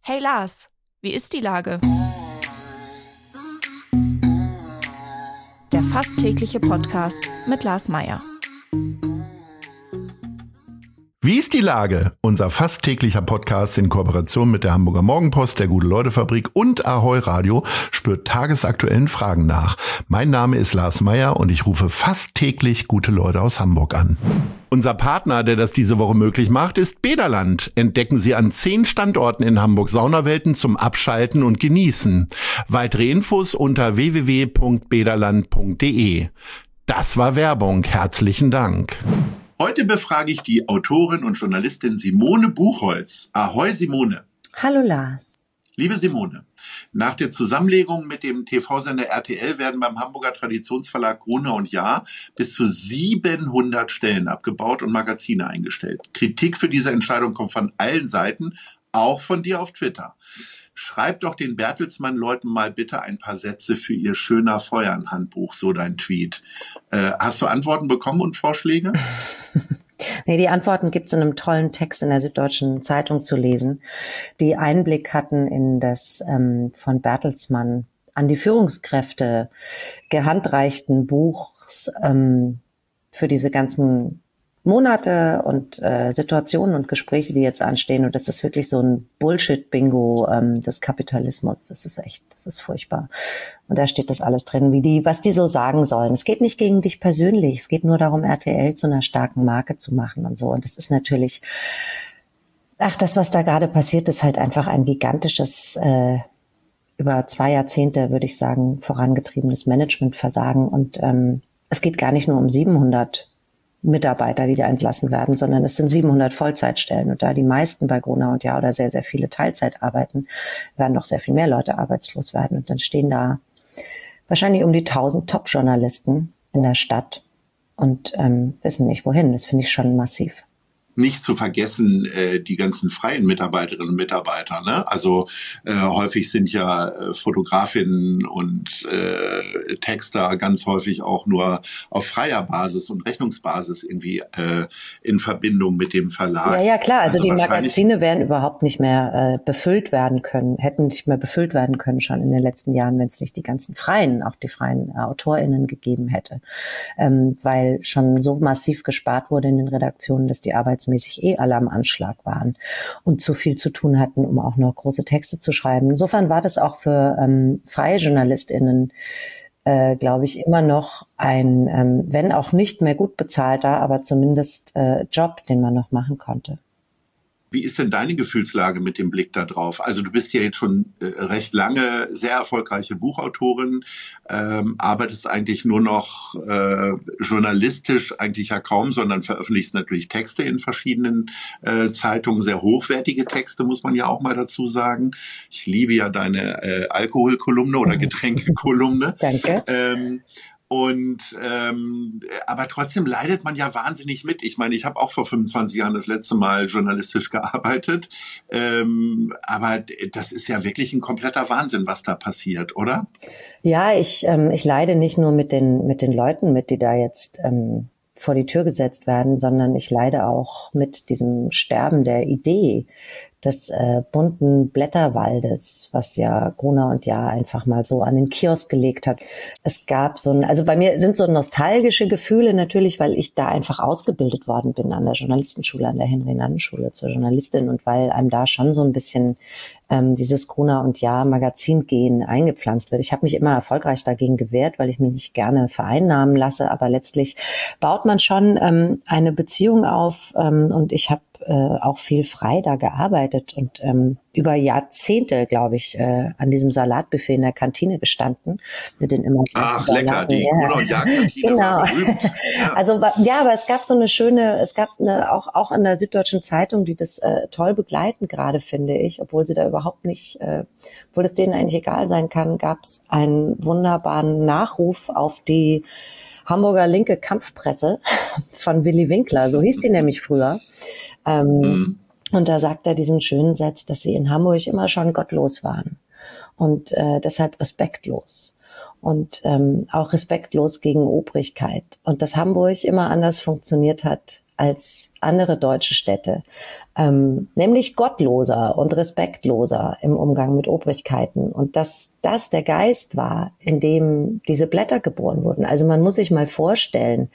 Hey Lars, wie ist die Lage? Der fast tägliche Podcast mit Lars Meyer. Wie ist die Lage? Unser fast täglicher Podcast in Kooperation mit der Hamburger Morgenpost, der Gute-Leute-Fabrik und Ahoi Radio spürt tagesaktuellen Fragen nach. Mein Name ist Lars Meyer und ich rufe fast täglich gute Leute aus Hamburg an. Unser Partner, der das diese Woche möglich macht, ist Bäderland. Entdecken Sie an 10 Standorten in Hamburg Saunawelten zum Abschalten und Genießen. Weitere Infos unter www.bäderland.de. Das war Werbung. Herzlichen Dank. Heute befrage ich die Autorin und Journalistin Simone Buchholz. Ahoi Simone. Hallo Lars. Liebe Simone, nach der Zusammenlegung mit dem TV-Sender RTL werden beim Hamburger Traditionsverlag Gruner und Jahr bis zu 700 Stellen abgebaut und Magazine eingestellt. Kritik für diese Entscheidung kommt von allen Seiten, auch von dir auf Twitter. Schreib doch den Bertelsmann-Leuten mal bitte ein paar Sätze für ihr Schöner Feuern-Handbuch, so dein Tweet. Hast du Antworten bekommen und Vorschläge? Nee, die Antworten gibt's in einem tollen Text in der Süddeutschen Zeitung zu lesen, die Einblick hatten in das von Bertelsmann an die Führungskräfte gehandreichten Buchs für diese ganzen Monate und Situationen und Gespräche, die jetzt anstehen. Und das ist wirklich so ein Bullshit-Bingo des Kapitalismus. Das ist furchtbar. Und da steht das alles drin, was die so sagen sollen. Es geht nicht gegen dich persönlich. Es geht nur darum, RTL zu einer starken Marke zu machen und so. Und das ist natürlich, das, was da gerade passiert, ist halt einfach ein gigantisches, über 2 Jahrzehnte, würde ich sagen, vorangetriebenes Managementversagen. Und es geht gar nicht nur um 700 Mitarbeiter, die da entlassen werden, sondern es sind 700 Vollzeitstellen. Und da die meisten bei Gruner und Jahr oder sehr, sehr viele Teilzeit arbeiten, werden noch sehr viel mehr Leute arbeitslos werden. Und dann stehen da wahrscheinlich um die 1000 Top-Journalisten in der Stadt und wissen nicht, wohin. Das finde ich schon massiv. Nicht zu vergessen die ganzen freien Mitarbeiterinnen und Mitarbeiter. Ne? Also häufig sind ja Fotografinnen und Texter ganz häufig auch nur auf freier Basis und Rechnungsbasis irgendwie in Verbindung mit dem Verlag. Ja, klar. Also die Magazine werden überhaupt nicht mehr befüllt werden können, hätten nicht mehr befüllt werden können schon in den letzten Jahren, wenn es nicht die ganzen auch die freien AutorInnen gegeben hätte. Weil schon so massiv gespart wurde in den Redaktionen, dass die arbeitsmäßig alle am Anschlag waren und zu viel zu tun hatten, um auch noch große Texte zu schreiben. Insofern war das auch für freie JournalistInnen, glaube ich, immer noch ein, wenn auch nicht mehr gut bezahlter, aber zumindest Job, den man noch machen konnte. Wie ist denn deine Gefühlslage mit dem Blick da drauf? Also du bist ja jetzt schon recht lange sehr erfolgreiche Buchautorin, arbeitest eigentlich nur noch journalistisch eigentlich ja kaum, sondern veröffentlichst natürlich Texte in verschiedenen Zeitungen, sehr hochwertige Texte, muss man ja auch mal dazu sagen. Ich liebe ja deine Alkoholkolumne oder Getränkekolumne. Danke. Aber trotzdem leidet man ja wahnsinnig mit. Ich meine, ich habe auch vor 25 Jahren das letzte Mal journalistisch gearbeitet. Aber das ist ja wirklich ein kompletter Wahnsinn, was da passiert, oder? Ja, ich leide nicht nur mit den Leuten mit, die da jetzt vor die Tür gesetzt werden, sondern ich leide auch mit diesem Sterben der Idee des bunten Blätterwaldes, was ja Gruner und Jahr einfach mal so an den Kiosk gelegt hat. Es gab also bei mir sind so nostalgische Gefühle natürlich, weil ich da einfach ausgebildet worden bin an der Journalistenschule, an der Henry-Nannen-Schule zur Journalistin und weil einem da schon so ein bisschen dieses Gruner und Jahr Magazingehen eingepflanzt wird. Ich habe mich immer erfolgreich dagegen gewehrt, weil ich mich nicht gerne vereinnahmen lasse, aber letztlich baut man schon eine Beziehung auf und ich habe auch viel frei da gearbeitet und über Jahrzehnte, glaube ich, an diesem Salatbuffet in der Kantine gestanden mit den immer Ach, lecker, die Gruner und Jahr Kantine genau. war berühmt. Ja. Also ja, aber es gab auch in der Süddeutschen Zeitung, die das toll begleiten gerade, finde ich, obwohl sie da überhaupt nicht, obwohl es denen eigentlich egal sein kann, gab es einen wunderbaren Nachruf auf die Hamburger linke Kampfpresse von Willy Winkler, so hieß die nämlich früher. Und da sagt er diesen schönen Satz, dass sie in Hamburg immer schon gottlos waren und deshalb respektlos und auch respektlos gegen Obrigkeit und dass Hamburg immer anders funktioniert hat als andere deutsche Städte, nämlich gottloser und respektloser im Umgang mit Obrigkeiten. Und dass das der Geist war, in dem diese Blätter geboren wurden. Also man muss sich mal vorstellen,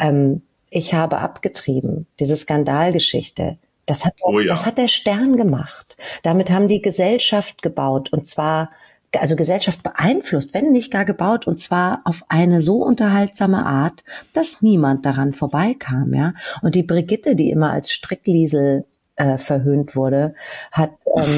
ich habe abgetrieben, diese Skandalgeschichte. Das hat der Stern gemacht. Damit haben die Gesellschaft gebaut, und zwar also Gesellschaft beeinflusst, wenn nicht gar gebaut, und zwar auf eine so unterhaltsame Art, dass niemand daran vorbeikam, ja. Und die Brigitte, die immer als Strickliesel verhöhnt wurde, hat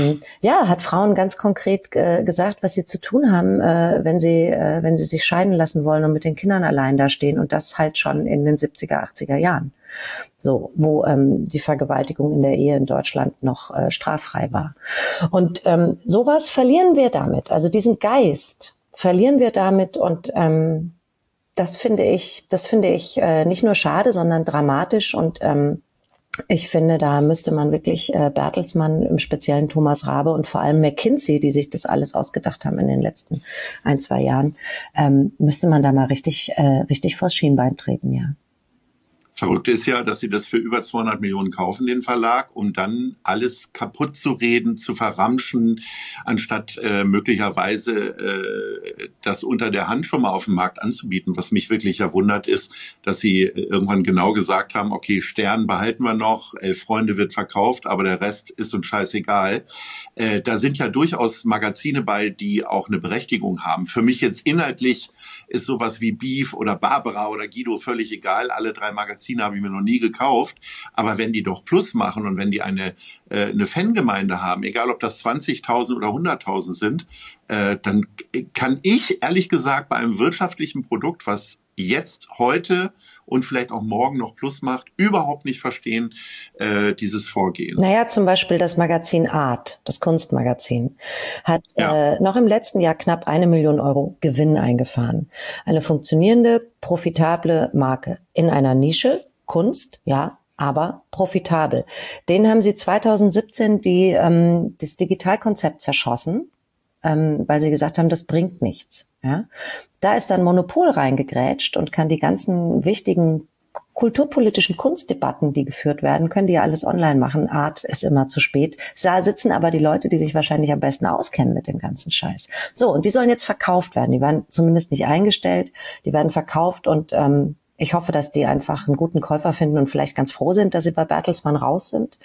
Frauen ganz konkret gesagt, was sie zu tun haben, wenn sie sich scheiden lassen wollen und mit den Kindern allein dastehen, und das halt schon in den 70er, 80er Jahren. So, wo die Vergewaltigung in der Ehe in Deutschland noch straffrei war. Und sowas verlieren wir damit. Also diesen Geist verlieren wir damit, und das finde ich nicht nur schade, sondern dramatisch. Und ich finde, da müsste man wirklich Bertelsmann, im speziellen Thomas Rabe und vor allem McKinsey, die sich das alles ausgedacht haben in den letzten 1-2 Jahren, müsste man da mal richtig vors Schienbein treten, ja. Verrückt ist ja, dass sie das für über 200 Millionen kaufen, den Verlag, um dann alles kaputt zu reden, zu verramschen, anstatt möglicherweise das unter der Hand schon mal auf dem Markt anzubieten. Was mich wirklich verwundert ist, dass sie irgendwann genau gesagt haben, okay, Stern behalten wir noch, 11 Freunde wird verkauft, aber der Rest ist uns scheißegal. Da sind ja durchaus Magazine bei, die auch eine Berechtigung haben. Für mich jetzt inhaltlich ist sowas wie Beef oder Barbara oder Guido völlig egal. Alle 3 Magazine habe ich mir noch nie gekauft. Aber wenn die doch Plus machen und wenn die eine Fangemeinde haben, egal ob das 20.000 oder 100.000 sind, dann kann ich ehrlich gesagt bei einem wirtschaftlichen Produkt, was jetzt, heute und vielleicht auch morgen noch Plus macht, überhaupt nicht verstehen, dieses Vorgehen. Naja, zum Beispiel das Magazin Art, das Kunstmagazin, hat noch im letzten Jahr knapp 1 Million Euro Gewinn eingefahren. Eine funktionierende, profitable Marke in einer Nische, Kunst, ja, aber profitabel. Den haben sie 2017 das Digitalkonzept zerschossen, weil sie gesagt haben, das bringt nichts. Ja? Da ist dann Monopol reingegrätscht und kann die ganzen wichtigen kulturpolitischen Kunstdebatten, die geführt werden, können die ja alles online machen. Art ist immer zu spät. Da sitzen aber die Leute, die sich wahrscheinlich am besten auskennen mit dem ganzen Scheiß. So, und die sollen jetzt verkauft werden. Die werden zumindest nicht eingestellt, die werden verkauft, und ich hoffe, dass die einfach einen guten Käufer finden und vielleicht ganz froh sind, dass sie bei Bertelsmann raus sind.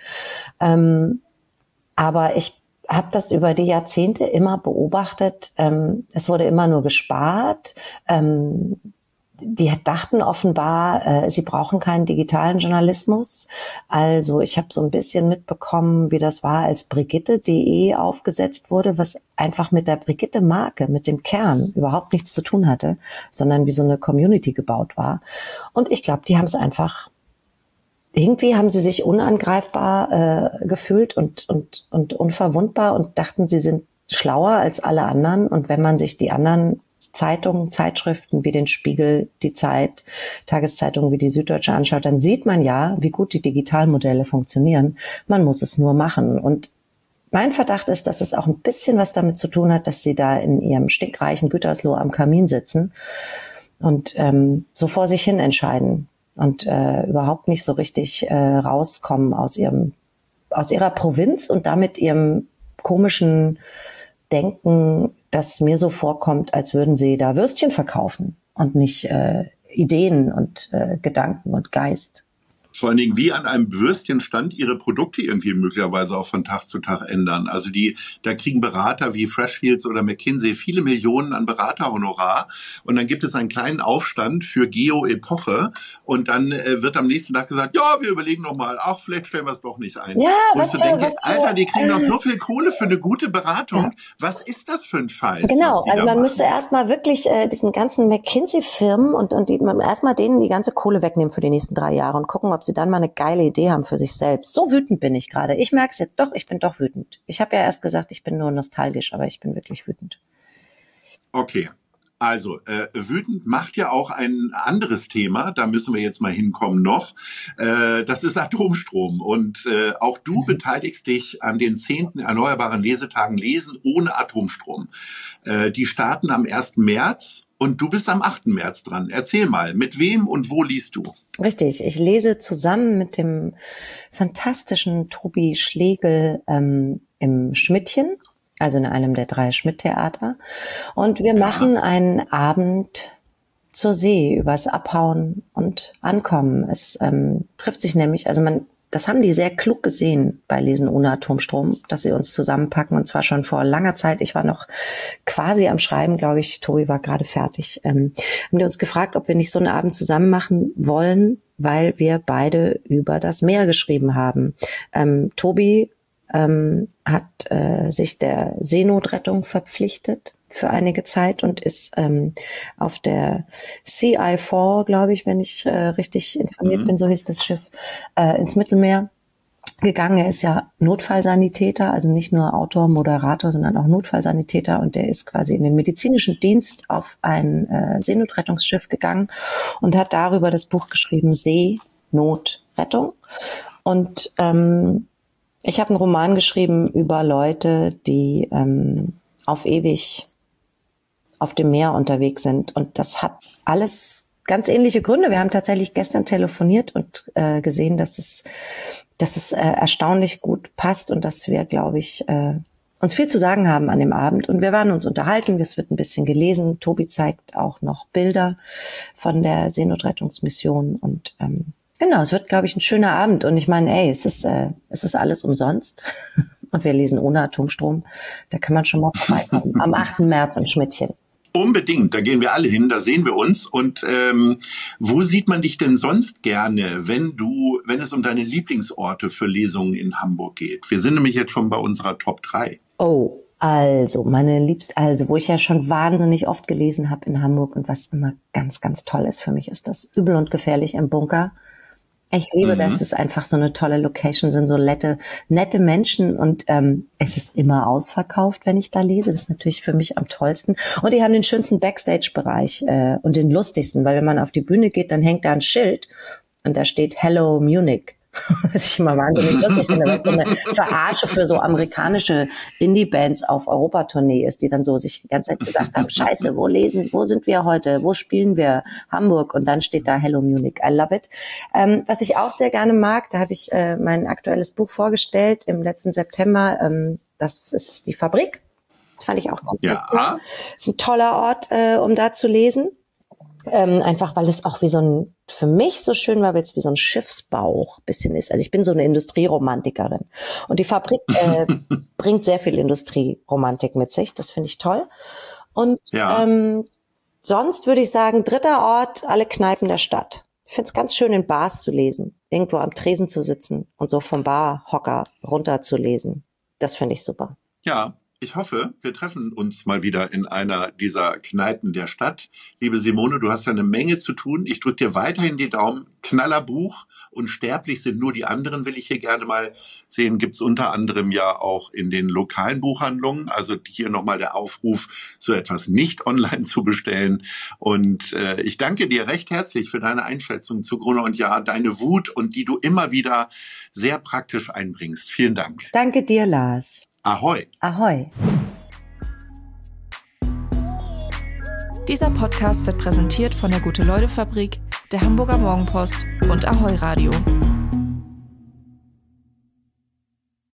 Aber ich habe das über die Jahrzehnte immer beobachtet. Es wurde immer nur gespart. Die dachten offenbar, sie brauchen keinen digitalen Journalismus. Also ich habe so ein bisschen mitbekommen, wie das war, als Brigitte.de aufgesetzt wurde, was einfach mit der Brigitte-Marke, mit dem Kern überhaupt nichts zu tun hatte, sondern wie so eine Community gebaut war. Und ich glaube, die haben es einfach, irgendwie haben sie sich unangreifbar gefühlt und unverwundbar und dachten, sie sind schlauer als alle anderen. Und wenn man sich die anderen Zeitungen, Zeitschriften wie den Spiegel, die Zeit, Tageszeitungen wie die Süddeutsche anschaut, dann sieht man ja, wie gut die Digitalmodelle funktionieren. Man muss es nur machen. Und mein Verdacht ist, dass es auch ein bisschen was damit zu tun hat, dass sie da in ihrem stinkreichen Gütersloh am Kamin sitzen und so vor sich hin entscheiden und überhaupt nicht so richtig rauskommen aus ihrer Provinz und damit ihrem komischen Denken, das mir so vorkommt, als würden sie da Würstchen verkaufen und nicht Ideen und Gedanken und Geist. Vor allen Dingen, wie an einem Würstchenstand ihre Produkte irgendwie möglicherweise auch von Tag zu Tag ändern. Also da kriegen Berater wie Freshfields oder McKinsey viele Millionen an Beraterhonorar, und dann gibt es einen kleinen Aufstand für Geo-Epoche, und dann wird am nächsten Tag gesagt, ja, wir überlegen noch mal, ach, vielleicht stellen wir es doch nicht ein. Ja, Alter, die kriegen doch so viel Kohle für eine gute Beratung. Ja. Was ist das für ein Scheiß? Genau, also man müsste erstmal wirklich diesen ganzen McKinsey-Firmen und erstmal denen die ganze Kohle wegnehmen für die nächsten 3 Jahre und gucken, ob sie dann mal eine geile Idee haben für sich selbst. So wütend bin ich gerade. Ich merke es jetzt doch, ich bin doch wütend. Ich habe ja erst gesagt, ich bin nur nostalgisch, aber ich bin wirklich wütend. Okay, Also, wütend macht ja auch ein anderes Thema, da müssen wir jetzt mal hinkommen noch, das ist Atomstrom. Und auch du beteiligst dich an den 10. Erneuerbaren Lesetagen Lesen ohne Atomstrom. Die starten am 1. März und du bist am 8. März dran. Erzähl mal, mit wem und wo liest du? Richtig, ich lese zusammen mit dem fantastischen Tobi Schlegel im Schmidtchen, also in einem der 3 Schmidt-Theater. Und wir machen einen Abend zur See übers Abhauen und Ankommen. Es trifft sich nämlich, das haben die sehr klug gesehen bei Lesen ohne Atomstrom, dass sie uns zusammenpacken, und zwar schon vor langer Zeit. Ich war noch quasi am Schreiben, glaube ich. Tobi war gerade fertig. Haben die uns gefragt, ob wir nicht so einen Abend zusammen machen wollen, weil wir beide über das Meer geschrieben haben. Tobi hat sich der Seenotrettung verpflichtet für einige Zeit und ist auf der CI4, glaube ich, wenn ich richtig informiert bin, so hieß das Schiff, ins Mittelmeer gegangen. Er ist ja Notfallsanitäter, also nicht nur Autor, Moderator, sondern auch Notfallsanitäter, und der ist quasi in den medizinischen Dienst auf ein Seenotrettungsschiff gegangen und hat darüber das Buch geschrieben, Seenotrettung. Und ich habe einen Roman geschrieben über Leute, die auf ewig auf dem Meer unterwegs sind. Und das hat alles ganz ähnliche Gründe. Wir haben tatsächlich gestern telefoniert und gesehen, dass es erstaunlich gut passt und dass wir, glaube ich, uns viel zu sagen haben an dem Abend. Und wir werden uns unterhalten. Es wird ein bisschen gelesen. Tobi zeigt auch noch Bilder von der Seenotrettungsmission und genau, es wird, glaube ich, ein schöner Abend. Und ich meine, es ist alles umsonst. Und wir lesen ohne Atomstrom. Da kann man schon mal vorbeikommen. Am 8. März im Schmidtchen. Unbedingt, da gehen wir alle hin, da sehen wir uns. Und wo sieht man dich denn sonst gerne, wenn es um deine Lieblingsorte für Lesungen in Hamburg geht? Wir sind nämlich jetzt schon bei unserer Top 3. Oh, also wo ich ja schon wahnsinnig oft gelesen habe in Hamburg und was immer ganz, ganz toll ist für mich, ist das Übel und Gefährlich im Bunker. Ich liebe das, es ist einfach so eine tolle Location, sind so nette Menschen, und es ist immer ausverkauft, wenn ich da lese. Das ist natürlich für mich am tollsten. Und die haben den schönsten Backstage-Bereich und den lustigsten, weil wenn man auf die Bühne geht, dann hängt da ein Schild und da steht Hello Munich. Was ich immer wahnsinnig lustig finde, weil es so eine Verarsche für so amerikanische Indie-Bands auf Europatournee ist, die dann so sich die ganze Zeit gesagt haben, scheiße, wo sind wir heute, wo spielen wir? Hamburg, und dann steht da Hello Munich, I love it. Was ich auch sehr gerne mag, da habe ich mein aktuelles Buch vorgestellt im letzten September, das ist die Fabrik. Das fand ich auch ganz cool. Das ist ein toller Ort, um da zu lesen. Einfach, weil es auch für mich so schön war, weil es wie so ein Schiffsbauch bisschen ist. Also ich bin so eine Industrieromantikerin. Und die Fabrik bringt sehr viel Industrieromantik mit sich. Das finde ich toll. Und sonst würde ich sagen, 3. Ort, alle Kneipen der Stadt. Ich finde es ganz schön, in Bars zu lesen. Irgendwo am Tresen zu sitzen und so vom Barhocker runter zu lesen. Das finde ich super. Ja. Ich hoffe, wir treffen uns mal wieder in einer dieser Kneipen der Stadt. Liebe Simone, du hast ja eine Menge zu tun. Ich drücke dir weiterhin die Daumen. Knallerbuch, und sterblich sind nur die anderen, will ich hier gerne mal sehen. Gibt's unter anderem ja auch in den lokalen Buchhandlungen. Also hier nochmal der Aufruf, so etwas nicht online zu bestellen. Und ich danke dir recht herzlich für deine Einschätzung zu Gruner und Jahr, deine Wut, und die du immer wieder sehr praktisch einbringst. Vielen Dank. Danke dir, Lars. Ahoi. Ahoi. Dieser Podcast wird präsentiert von der Gute-Leute-Fabrik, der Hamburger Morgenpost und Ahoi Radio.